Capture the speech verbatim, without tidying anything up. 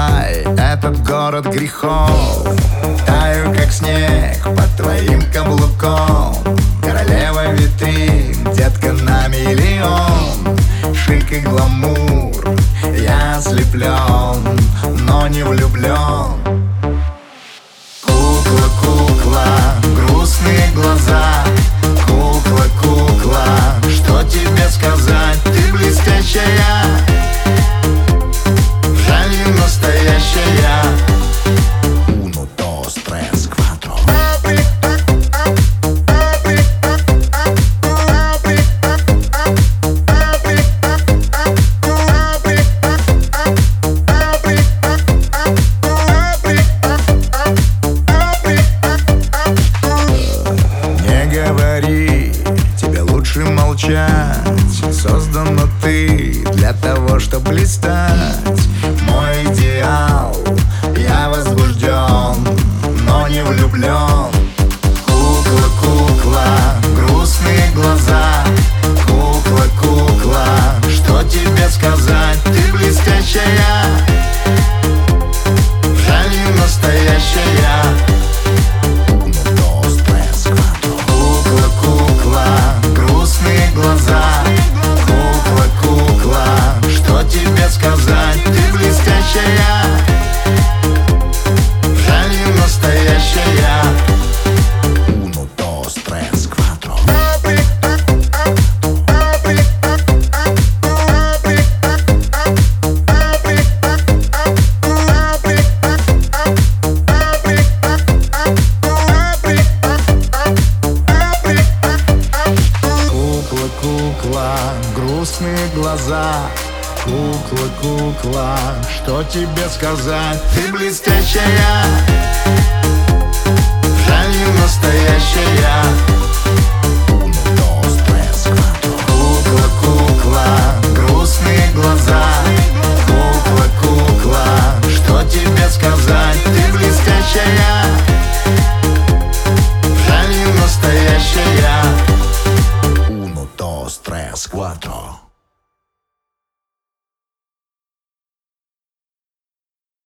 Дубай, этот город грехов. Таю, как снег, под твоим каблуком. Королева витрин, детка на миллион. Шик и гламур, я ослеплен, но не влюблен. Кукла, кукла, грустные глаза. Кукла, кукла, что тебе сказать? Ты блестящая, жаль, не настоящая. Uno, dos, tres, cuatro. Не говори, тебе лучше молчать. Создана ты для того, чтобы блистать. Мой идеал, я возбужден, но не влюблен. Кукла, кукла, грустные глаза. Кукла, кукла, что тебе сказать? Ты блестящая, жаль, не настоящая. Uno, dos, tres, cuatro. Кукла, кукла, грустные глаза. Кукла, кукла, что тебе сказать? Ты блестящая, жаль, не настоящая. Uno, dos, tres, cuatro. Кукла, кукла, грустные глаза. Кукла, кукла, что тебе сказать? Ты блестящая, жаль, не настоящая.